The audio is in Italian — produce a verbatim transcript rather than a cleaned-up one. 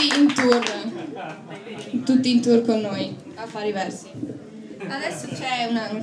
in tour, tutti in tour con noi a fare i versi. Adesso c'è una